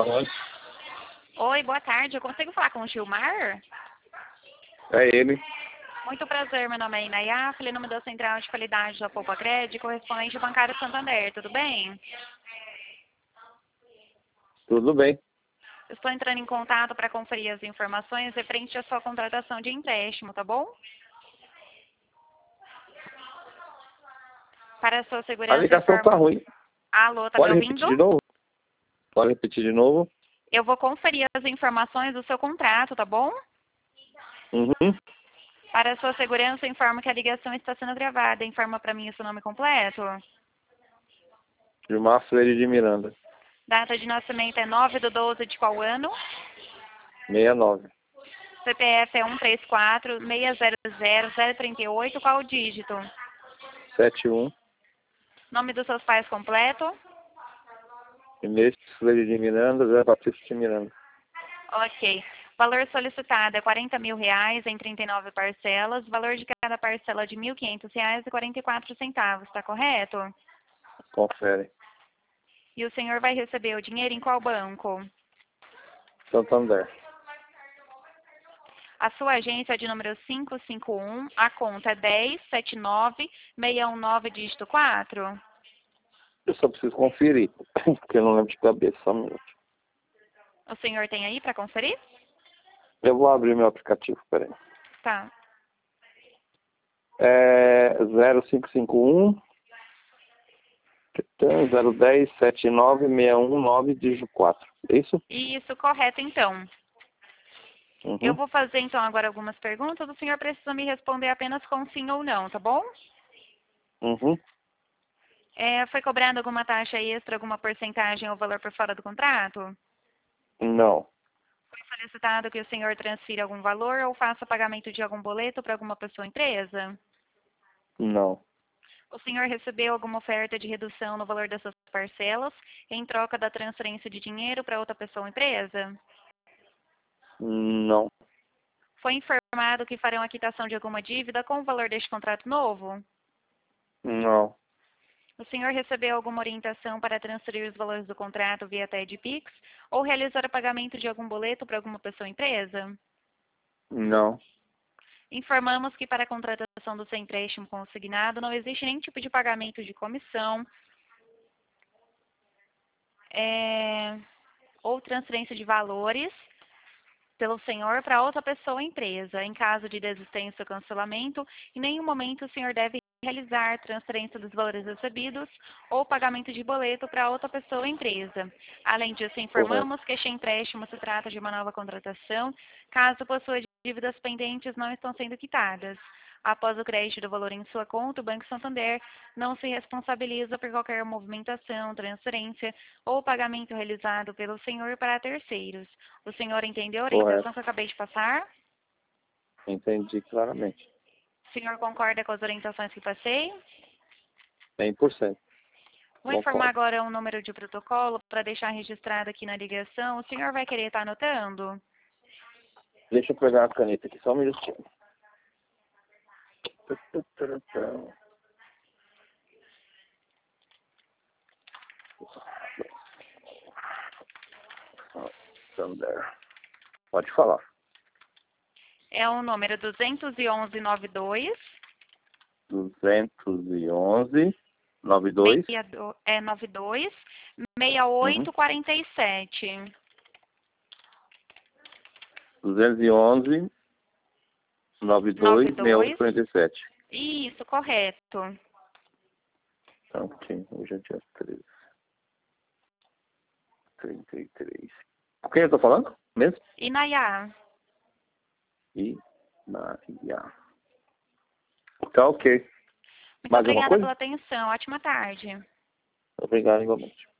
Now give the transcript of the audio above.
falando. Oi, boa tarde. Eu consigo falar com o Gilmar? É ele. Muito prazer, meu nome é Inayá, falei nome da Central de Qualidade da Poupa Crédito, correspondente ao Bancário Santander, tudo bem? Tudo bem. Estou entrando em contato para conferir as informações referente à sua contratação de empréstimo, tá bom? Para a sua A segurança ligação tá ruim. Alô, tá me Pode repetir ouvindo? de novo? Pode repetir de novo? Eu vou conferir as informações do seu contrato, tá bom? Uhum. Para a sua segurança, informo que a ligação está sendo gravada. Informa para mim o seu nome completo. Gilmar Freire de Miranda. Data de nascimento é 9/12 de qual ano? 69. CPF é 134-600-038. Qual o dígito? 71. Nome dos seus pais completo? Inês Freire de Miranda, Zé Batista de Miranda. Ok. Valor solicitado é R$40 mil em 39 parcelas. Valor de cada parcela de R$1.500,44. Está correto? Confere. E o senhor vai receber o dinheiro em qual banco? Santander. A sua agência é de número 551, a conta é 1079-619, dígito 4. Eu só preciso conferir, porque eu não lembro de cabeça, só um minuto. O senhor tem aí para conferir? Eu vou abrir meu aplicativo, peraí. Tá. É 0551 010 79 619, dígito 4. É isso? Isso, correto, então. Eu Uhum. vou fazer, então, agora algumas perguntas. O senhor precisa me responder apenas com sim ou não, tá bom? Uhum. Foi cobrada alguma taxa extra, alguma porcentagem ou valor por fora do contrato? Não. Foi solicitado que o senhor transfira algum valor ou faça pagamento de algum boleto para alguma pessoa ou empresa? Não. O senhor recebeu alguma oferta de redução no valor dessas parcelas em troca da transferência de dinheiro para outra pessoa ou empresa? Não. Foi informado que farão a quitação de alguma dívida com o valor deste contrato novo? Não. O senhor recebeu alguma orientação para transferir os valores do contrato via TED-Pix ou realizar o pagamento de algum boleto para alguma pessoa ou empresa? Não. Informamos que para a contratação do seu empréstimo consignado não existe nenhum tipo de pagamento de comissão ou transferência de valores pelo senhor para outra pessoa ou empresa. Em caso de desistência ou cancelamento, em nenhum momento o senhor deve realizar transferência dos valores recebidos ou pagamento de boleto para outra pessoa ou empresa. Além disso, Correto. informamos que este empréstimo se trata de uma nova contratação, caso possua dívidas pendentes não estão sendo quitadas. Após o crédito do valor em sua conta, o Banco Santander não se responsabiliza por qualquer movimentação, transferência ou pagamento realizado pelo senhor para terceiros. O senhor entendeu a orientação Correto. que eu acabei de passar? Entendi claramente. O senhor concorda com as orientações que passei? 100%. Vou informar Concordo. agora um número de protocolo para deixar registrado aqui na ligação. O senhor vai querer estar anotando? Deixa eu pegar a caneta aqui, só um minutinho. Santander. Pode falar. É o número 21192 211 92. 92 Uhum. 6847. 211 92 6847. Isso, correto. Então, aqui, hoje é dia 13. 33. Com quem eu tô falando mesmo? Inayá. E Maria. Tá ok. Muito Mais alguma obrigada coisa? pela atenção. Ótima tarde. Obrigado igualmente.